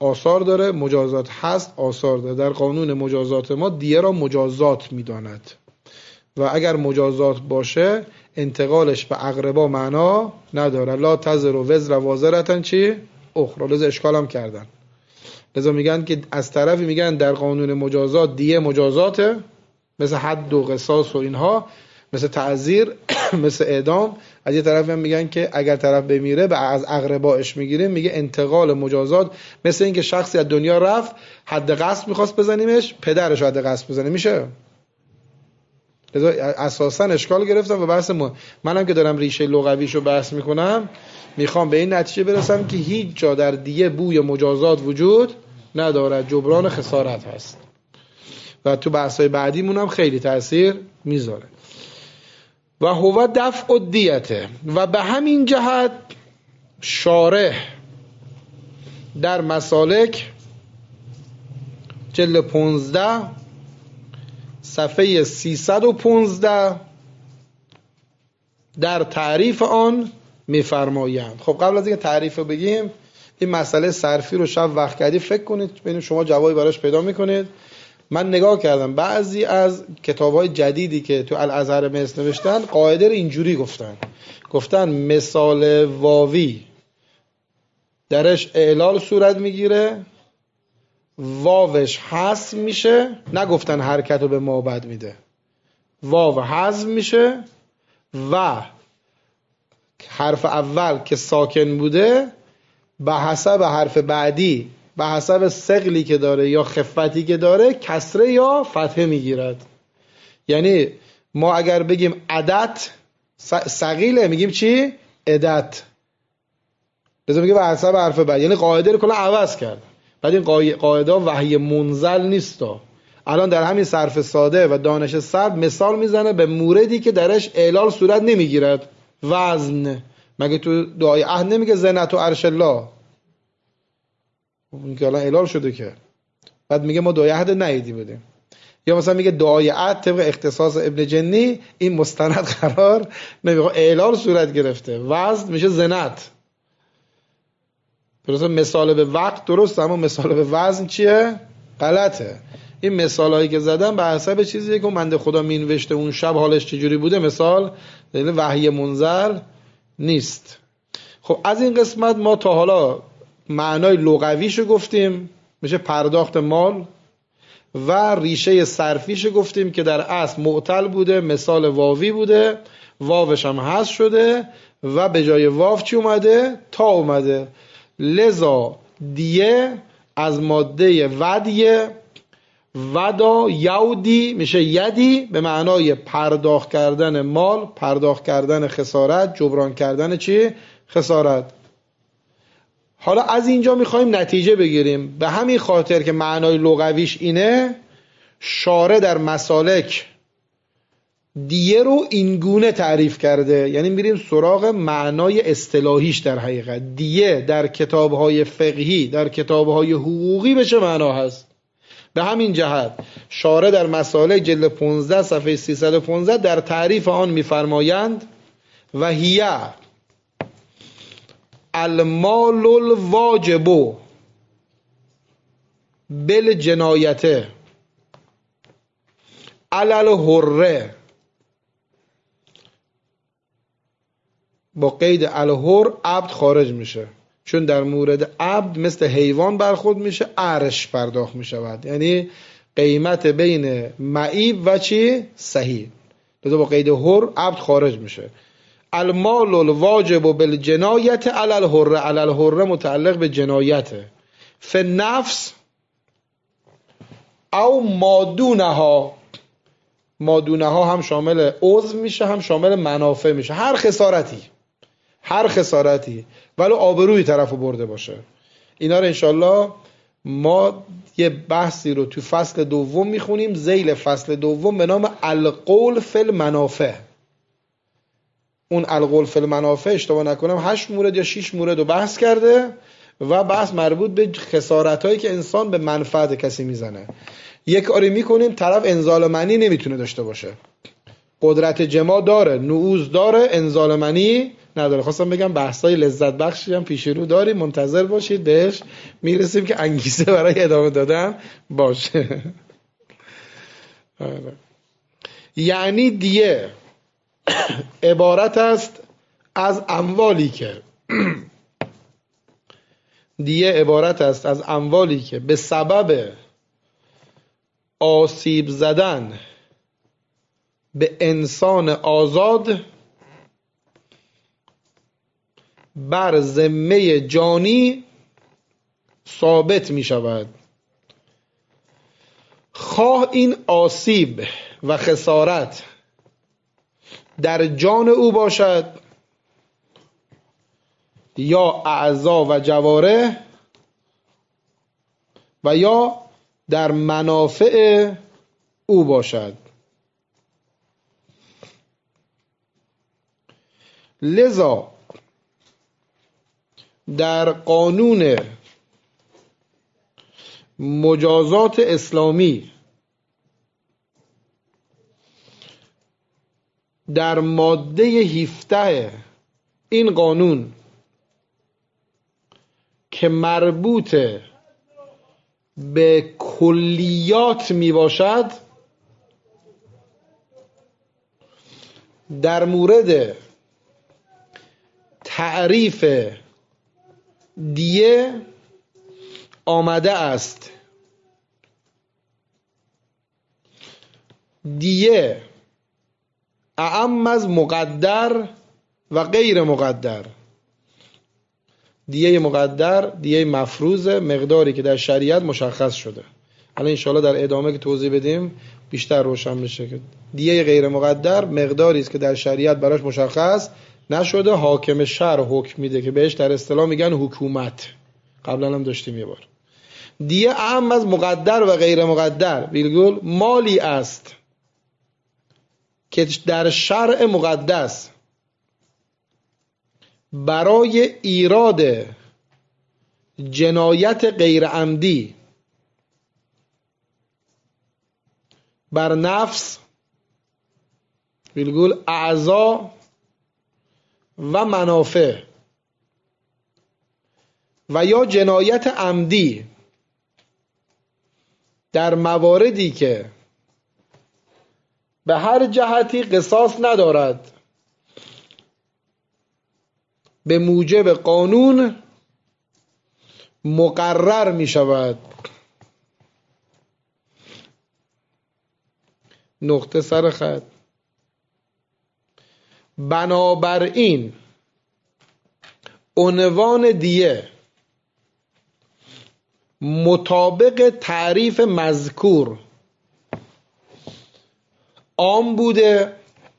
آثار داره، مجازات هست، آثار داره. در قانون مجازات ما دیه را مجازات میداند و اگر مجازات باشه انتقالش به اقربا معنا نداره. لا تزر و وزر وازرتن چی؟ اخرى. لذا اشکال هم کردن. لذا میگن که از طرفی میگن در قانون مجازات دیه مجازاته، مثل حد و قصاص و اینها، مثل تعزیر، مثل اعدام. از یه طرف هم میگن که اگر طرف بمیره به از اقرباش میگیریم، میگه انتقال مجازات مثل اینکه شخصی از دنیا رفت، حد قصد میخواست بزنیمش، پدرش حد قصد بزنه، میشه؟ لذا اساسا اشکال گرفتم و بحث ما منم که دارم ریشه لغویشو بحث میکنم، میخوام به این نتیجه برسم که هیچ جا در دیه بوی مجازات وجود نداره، جبران خسارت هست و تو بحث‌های بعدیمون هم خیلی تأثیر میذاره. و هو دفع الدیته، و به همین جهت شارح در مسالک جلد پونزده صفحه سیصد و پانزده در تعریف آن میفرمایند. خب قبل از اینکه تعریف رو بگیم، این مسئله صرفی رو شب وقت کردی فکر کنید، ببینید شما جوابی براش پیدا میکنید. من نگاه کردم بعضی از کتاب‌های جدیدی که تو الازهر مصر نوشتن قاعده رو اینجوری گفتن، گفتن مثال واوی درش اعلال صورت میگیره، واوش حذف میشه، نگفتن حرکت رو به ما بد میده، واو حذف میشه و حرف اول که ساکن بوده به حسب حرف بعدی به حسب ثقلی که داره یا خفتی که داره کسره یا فتحه میگیرد. یعنی ما اگر بگیم عدت ثقیله میگیم چی؟ عدت. لازم میگه به حسب حرف بعد، یعنی قاعده رو کلا عوض کرد. بعد این قاعده وحی منزل نیستا. الان در همین صرف ساده و دانش صرف مثال میزنه به موردی که درش اعلال صورت نمیگیرد. وزن، مگه تو دعای عهد نمیگه زنت و عرش الله؟ اون که الان اعلال شده که بعد میگه ما دعای عهد نیدی بدیم. یا مثلا میگه دعای عهد طبق اختصاص ابن جنی این مستند قرار نمیگه، اعلال صورت گرفته، وزن میشه زنت. درسته مثال به وقت درست، اما مثال به وزن چیه؟ غلطه. این مثالایی که زدم به حسب چیزیه که بنده خدا مینوشته اون شب حالش چجوری بوده، مثال یعنی وحی منزل نیست. خب از این قسمت ما تا حالا معنای لغویشو گفتیم، میشه پرداخت مال، و ریشه صرفیشو گفتیم که در اصل معتل بوده، مثال واوی بوده، واوش هم حذف شده و به جای واو چی اومده؟ تا اومده. لذا دیه از ماده ودیه، ودا یودی میشه یدی، به معنای پرداخت کردن مال، پرداخت کردن خسارت، جبران کردن چی؟ خسارت. حالا از اینجا میخوایم نتیجه بگیریم. به همین خاطر که معنای لغویش اینه، شارع در مسالک دیه رو اینگونه تعریف کرده. یعنی میریم سراغ معنای اصطلاحیش. در حقیقت دیه در کتابهای فقهی، در کتابهای حقوقی به چه معنا هست؟ به همین جهت شارع در مسالک جلد پانزده صفحه سیصد و پانزده در تعریف آن میفرمایند و هیه المال الواجب بالجنایته علی الحر، با قید الحر عبد خارج میشه، چون در مورد عبد مثل حیوان برخورد میشه، ارش پرداخت میشود، یعنی قیمت بین معیب و چی؟ صحیح. لذا با قید حر عبد خارج میشه. المال الواجب بالجنایت علی الحر، علی الحر متعلق به جنایته. فنفس او مادونها، مادونها هم شامل عضو میشه هم شامل منافع میشه. هر خسارتی، هر خسارتی ولو آبروی طرفو برده باشه. اینا رو انشالله ما یه بحثی رو تو فصل دوم میخونیم، ذیل فصل دوم به نام القول فی المنافع. اون القول فی المنافع اشتباه نکنم هشت مورد یا شش مورد رو بحث کرده و بحث مربوط به خسارتایی که انسان به منفعت کسی میزنه. یک کاری میکنیم طرف انزال معنی نمیتونه داشته باشه، قدرت جماع داره، نعوذ داره، انزال معنی نداره. خواستم بگم بحثای لذت بخشی هم پیش رو داریم، منتظر باشید بهش میرسیم که انگیزه برای ادامه دادن باشه. یعنی دیه عبارت است از اموالی که دیه عبارت است از اموالی که به سبب آسیب زدن به انسان آزاد بر ذمه جانی ثابت می شود، خواه این آسیب و خسارت در جان او باشد یا اعضا و جوارح و یا در منافع او باشد. لذا در قانون مجازات اسلامی در ماده هفده این قانون که مربوط به کلیات می باشد، در مورد تعریف دیه آمده است دیه اعم از مقدر و غیر مقدر. دیه مقدر دیه مفروض، مقداری که در شریعت مشخص شده. الان انشاءالله در ادامه که توضیح بدیم بیشتر روشن بشه که دیه غیر مقدر مقداری است که در شریعت براش مشخص نشده، حاکم شرع حکم میده که بهش در اصطلاح میگن حکومت. قبلا هم داشتیم یه بار. دیه اهم از مقدر و غیر مقدر ویرگول مالی است که در شرع مقدس برای ایراد جنایت غیر عمدی بر نفس ویرگول اعضا و منافع و یا جنایت عمدی در مواردی که به هر جهتی قصاص ندارد به موجب قانون مقرر می شود. نقطه سر خط. بنابراین عنوان دیه مطابق تعریف مذکور عام بوده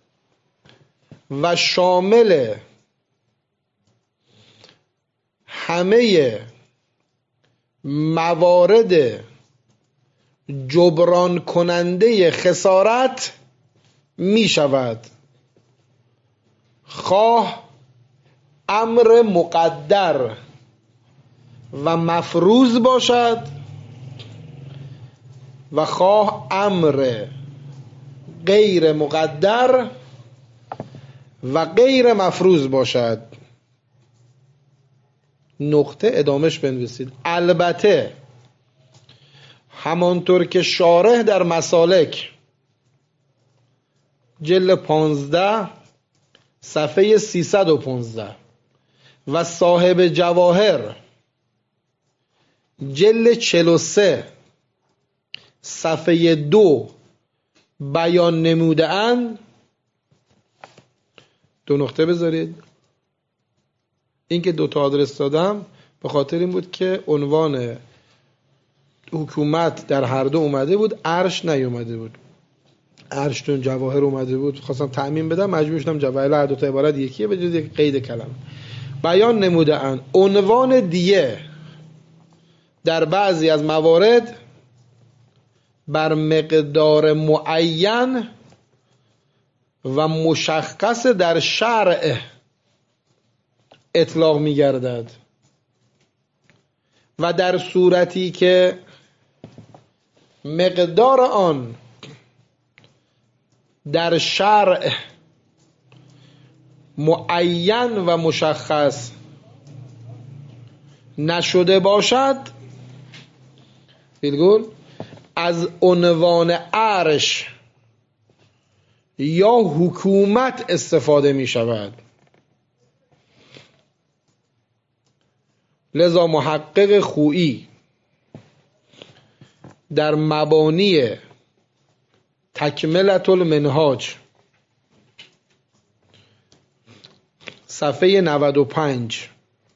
و شامل همه موارد جبران کننده خسارت می شود، خواه امر مقدر و مفروض باشد و خواه امر غیر مقدر و غیر مفروض باشد. نقطه ادامش بنویسید. البته همانطور که شارح در مسالک جلد پانزده صفحه سیصد و پانزده و صاحب جواهر جلد چهل و سه صفحه دو بیان نموده اند. دو نقطه بذارید. این که دو تا آدرس دادم به خاطر این بود که عنوان حکومت در هر دو اومده بود، عرش نیومده بود. عرش تو جواهر اومده بود، خواستم تعمیم بدم مجبور شدم جواهر هر دو تا عبارت یکیه به جز یک قید کلمه. بیان نموده اند عنوان دیه در بعضی از موارد بر مقدار معین و مشخص در شرع اطلاق می گردد و در صورتی که مقدار آن در شرع معین و مشخص نشده باشد، بگول از عنوان عرش یا حکومت استفاده می شود. لذا محقق خویی در مبانی تکملة المنهاج صفحه نود و پنج،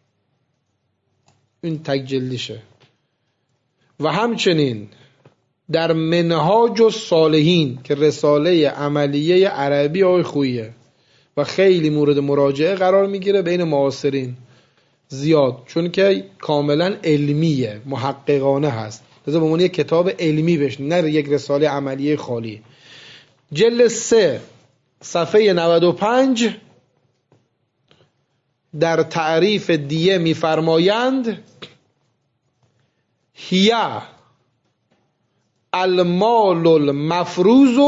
این تک جلدیشه، و همچنین در منهاج الصالحین که رساله عملیه عربی آقای خوییه و خیلی مورد مراجعه قرار میگیره بین معاصرین زیاد، چون که کاملا علمیه، محققانه هست، لذا به عنوان یک کتاب علمی بشن، نه یک رساله عملیه خالی. جلد سه صفحه نود و پنج در تعریف دیه میفرمایند هیه المال المفروض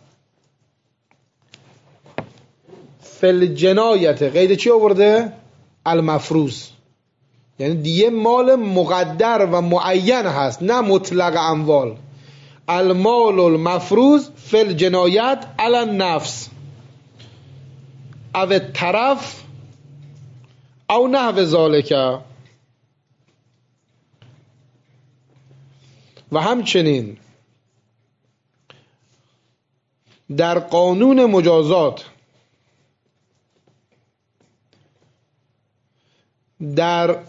فی الجنایت. قید چی آورده؟ المفروض، یعنی دیه مال مقدر و معین هست، نه مطلق اموال. المال المفروض فی الجنایت علی النفس او الطرف او نحو ذالک. و همچنین در قانون مجازات در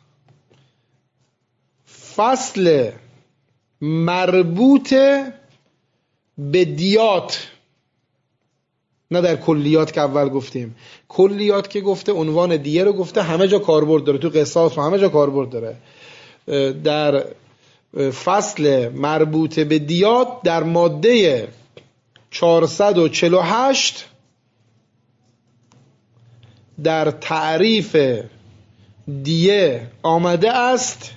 فصل مربوط به دیات، نه در کلیات که اول گفتیم، کلیات که گفته عنوان دیه رو گفته همه جا کاربرد داره، تو قصاص و همه جا کاربرد داره. در فصل مربوط به دیات در ماده چهارصد و چهل و هشت در تعریف دیه آمده است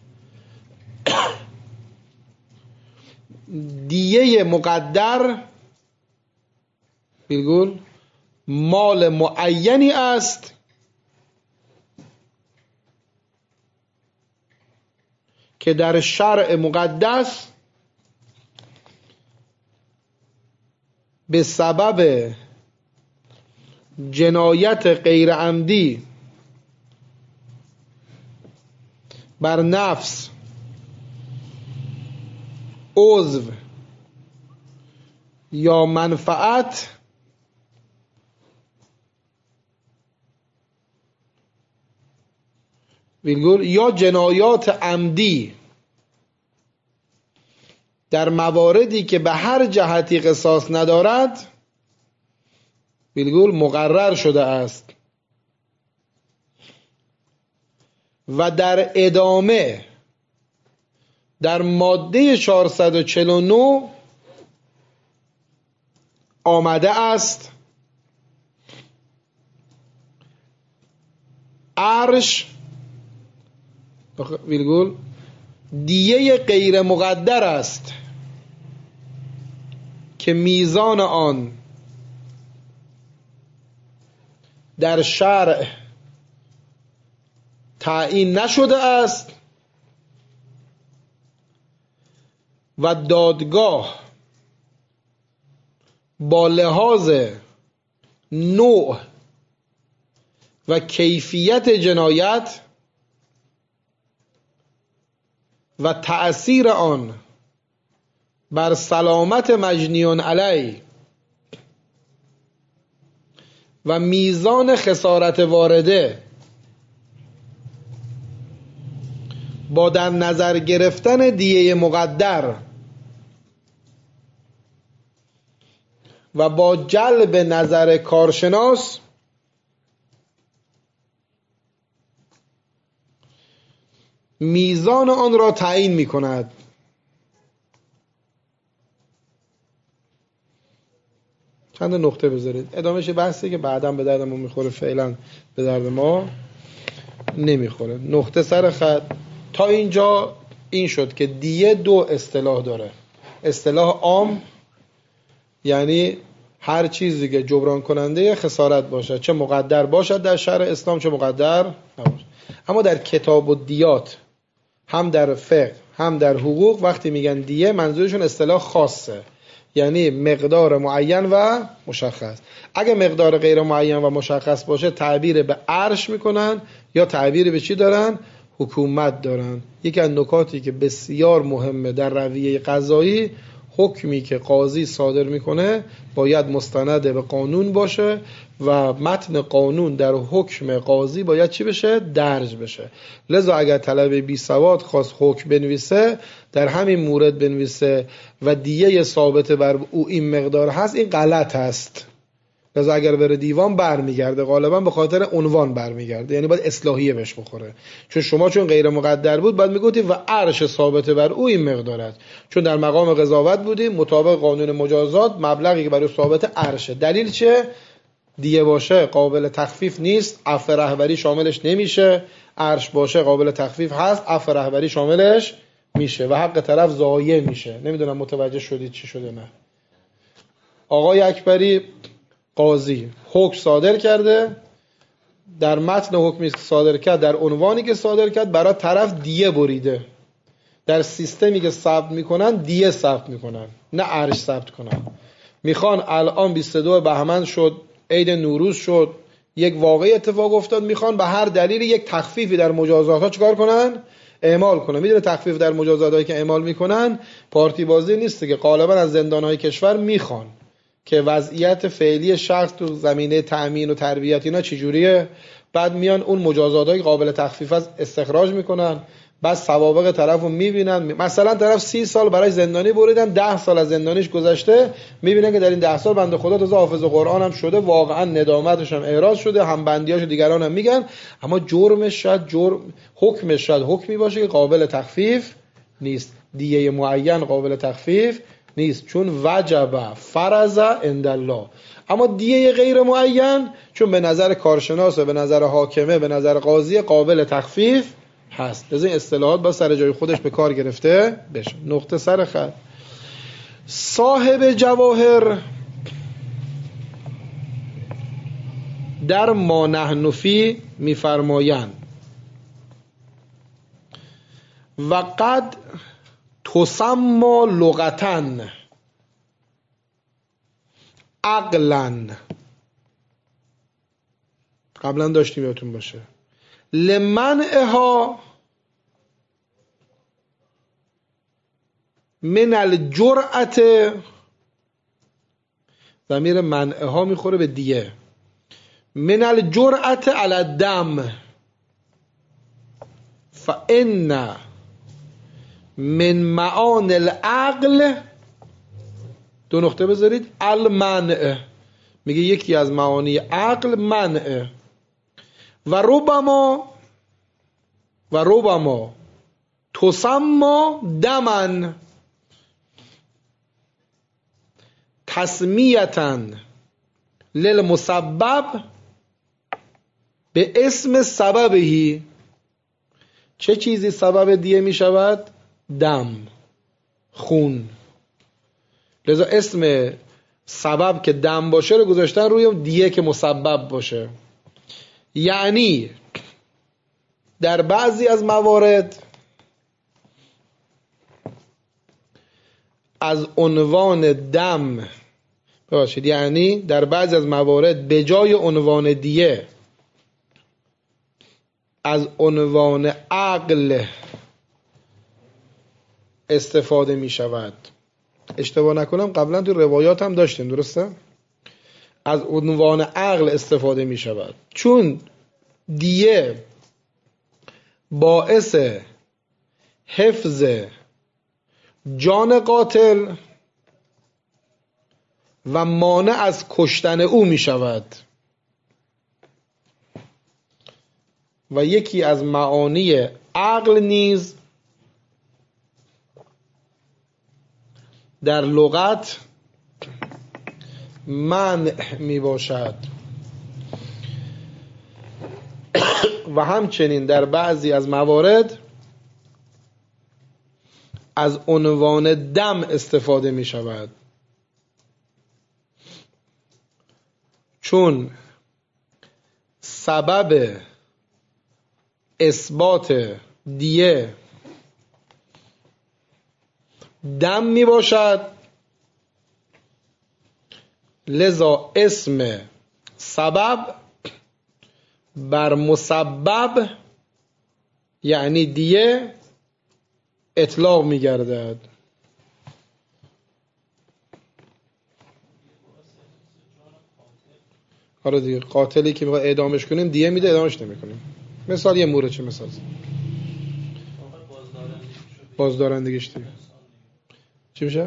دیه مقدر بگول مال معینی است که در شرع مقدس به سبب جنایت غیر عمدی بر نفس، عضو یا منفعت ویلگول یا جنایات عمدی در مواردی که به هر جهتی قصاص ندارد ویلگول مقرر شده است و در ادامه در ماده چهارصد و چهل و نه آمده است عرش ویلگول دیه غیر مقدر است که میزان آن در شرع تعیین نشده است و دادگاه با لحاظ نوع و کیفیت جنایت و تأثیر آن بر سلامت مجنیون علی و میزان خسارت وارده با در نظر گرفتن دیه مقدر و با جلب نظر کارشناس میزان آن را تعیین می کند. چند نقطه بذارید ادامهش بحثی که بعداً به درد ما میخوره، فعلا به درد ما نمیخوره. نقطه سر خط تا اینجا این شد که دیه دو اصطلاح داره. اصطلاح عام یعنی هر چیزی که جبران کننده خسارت باشد، چه مقدر باشد در شرع اسلام چه مقدر نباشد. اما در کتاب و دیات، هم در فقه هم در حقوق، وقتی میگن دیه منظورشون اصطلاح خاصه، یعنی مقدار معین و مشخص. اگه مقدار غیر معین و مشخص باشه تعبیر به عرش میکنن یا تعبیر به چی دارن؟ حکومت دارن. یکی از نکاتی که بسیار مهمه در رویه قضایی، حکمی که قاضی صادر میکنه باید مستند به قانون باشه و متن قانون در حکم قاضی باید چی بشه؟ درج بشه. لذا اگر طلبه بی سواد خواست حکم بنویسه در همین مورد بنویسه و دیه ثابت بر او این مقدار هست، این غلط هست. لذا اگر بره دیوان برمیگرده، غالبا به خاطر عنوان برمیگرده، یعنی باید اصلاحیه بهش بخوره. چون شما چون غیر مقدر بود باید میگوتی و عرش ثابت بر او این مقدار است، چون در مقام قضاوت بودیم مطابق قانون مجازات مبلغی که برای ثابت عرشه. دلیل چه؟ دیه باشه قابل تخفیف نیست، عفو رهبری شاملش نمیشه. عرش باشه قابل تخفیف هست، عفو رهبری شاملش میشه و حق طرف ضایع میشه. نمیدونم متوجه شدید چی شده نه؟ آقای اکبری قاضی حکم صادر کرده، در متن حکمی که صادر کرد، در عنوانی که صادر کرد برای طرف دیه بریده. در سیستمی که ثبت میکنن دیه ثبت میکنن، نه عرش ثبت کنن. میخوان الان بیست و دو بهمن شد، عید نوروز شد، یک واقعی اتفاق افتاد، میخوان به هر دلیل یک تخفیفی در مجازات ها چیکار کنن؟ اعمال کنن. میدونه تخفیف در مجازات هایی که اعمال میکنن پارتی بازی نیست که غالبا از زندان های کشور میخوان که وضعیت فعلی شخص تو زمینه تأمین و تربیت اینا چجوریه، بعد میان اون مجازاتای قابل تخفیف از استخراج میکنن، بعد سوابق طرفو میبینن. مثلا طرف سی سال برای زندانی بریدن، ده سال از زندانیش گذشته، میبینن که در این ده سال بنده خدا تازه حافظ قرآن هم شده، واقعا ندامتش هم احراز شده، هم بندیاش و دیگران هم میگن، اما جرمش شاید جرم حکمش شاید حکمی باشه که قابل تخفیف نیست، دیه معین قابل تخفیف نیست، چون وجب فرض عند الله. اما دیه غیر معین چون به نظر کارشناس و به نظر حاکمه به نظر قاضی قابل تخفیف هست. لذا این اصطلاحات با سر جای خودش به کار گرفته بشه. نقطه سر خط. صاحب جواهر در ما نحن فی میفرمایند و قد تسمى لغتن عقلا، قبلا داشتیم یادتون باشه، لمنعها من الجرأت، ضمیر منعها میخوره به دیه، من الجرأت علی الدم فإن من معانی العقل، دو نقطه بذارید، المنع، میگه یکی از معانی عقل منع، و ربما و ربما تسمى دمن تسمیتا للمسبب به اسم سببهی. چه چیزی سبب دیه می شود؟ دم، خون. لذا اسم سبب که دم باشه رو گذاشتن روی دیه که مسبب باشه. یعنی در بعضی از موارد از عنوان دم باشید، یعنی در بعضی از موارد به جای عنوان دیه از عنوان عقل استفاده می شود. اشتباه نکنم قبلا تو روایات هم داشتیم، درسته؟ از عنوان عقل استفاده می شود، چون دیه باعث حفظ جان قاتل و مانع از کشتن او می شود. و یکی از معانی عقل نیز در لغت منع می باشد و همچنین در بعضی از موارد از عنوان دم استفاده می شود. چون سبب اثبات دیه دم می باشد، لذا اسم سبب بر مسبب یعنی دیه اطلاق می گردد. آره دیگه، قاتلی که میخواد اعدامش کنیم دیه میده، اعدامش نمی کنیم. مثال یه مورد چه مثال؟ بازدارندگیش دیگه چی میشه؟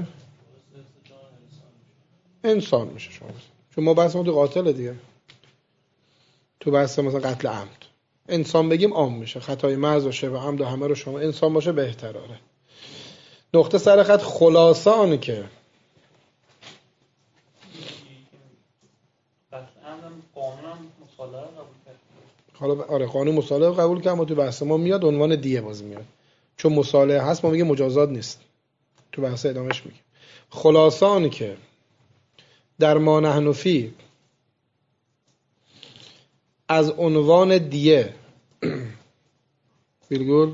انسان میشه. شما چون ما بحث ما تو قاتل دیگه، تو بحث مثلا قتل عمد انسان بگیم عام میشه، خطای محض و شبه عمد و همه رو شما انسان باشه بهتره. آره. نقطه سر خط خلاصه آنه که حالا آره قانون مصالحه قبول کنم و تو بحث ما میاد عنوان دیه باز میاد، چون مصالحه هست ما میگیم مجازات نیست، تو بحث ادامش میگیم. خلاصه آنه که در ما نحن فی از عنوان دیه بیلگول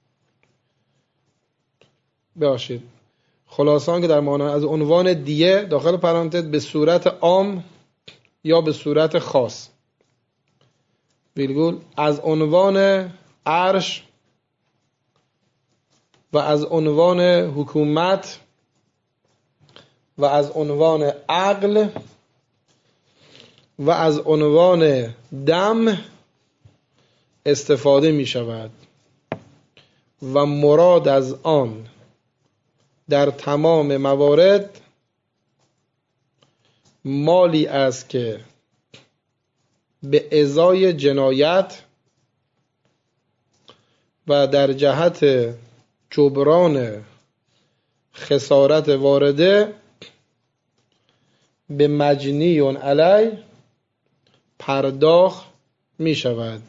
باشید خلاصان که در ما از عنوان دیه داخل پرانتز به صورت عام یا به صورت خاص بیلگول از عنوان عرش و از عنوان حکومت و از عنوان عقل و از عنوان دم استفاده می شود و مراد از آن در تمام موارد مالی است که به ازای جنایت و در جهت جبران خسارت وارده به مجنی علی پرداخت می شود.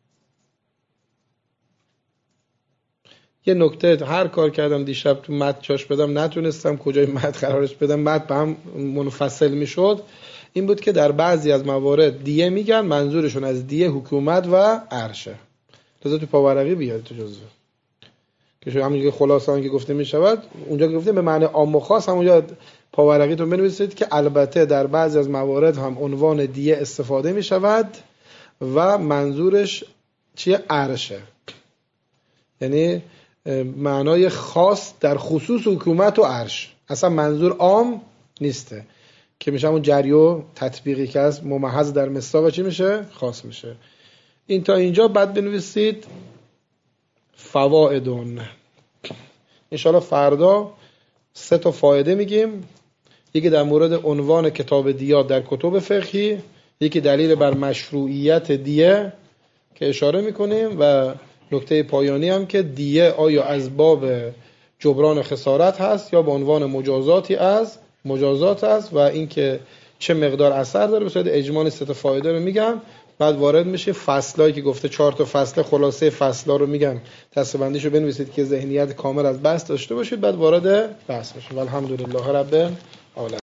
یه نکته هر کار کردم دیشب تو متن چاش بدم نتونستم کجای متن قرارش بدم، متن به هم منفصل می شد. این بود که در بعضی از موارد دیه میگن منظورشون از دیه حکومت و عرشه. لذا تو پاورقی بیاد تو جزوه که شما همونجا که خلاصان که گفته می شود اونجا که گفته به معنی عام و خاص همونجا پاورقی تو بنویسید که البته در بعضی از موارد هم عنوان دیه استفاده می شود و منظورش چیه؟ عرشه، یعنی معنای خاص در خصوص حکومت و عرش، اصلا منظور عام نیسته که میشه همون جریو تطبیقی که هست ممحض در مصداق چی میشه؟ خاص میشه. این تا اینجا بعد بنویسید فوائدون. انشاءالله فردا سه تا فایده میگیم، یکی در مورد عنوان کتاب دیات در کتب فقهی، یکی دلیل بر مشروعیت دیه که اشاره میکنیم و نکته پایانی هم که دیه آیا از باب جبران خسارت هست یا به عنوان مجازاتی از مجازات است و اینکه چه مقدار اثر داره. به صورت اجمالی سه تا فایده رو میگم، بعد وارد میشه فصلایی که گفته چهار تا فصل، خلاصه فصلا رو میگم، دسته‌بندیشو بنویسید که ذهنیت کامل از بحث داشته باشید، بعد وارد بحث بشید. والحمدلله رب العالمین.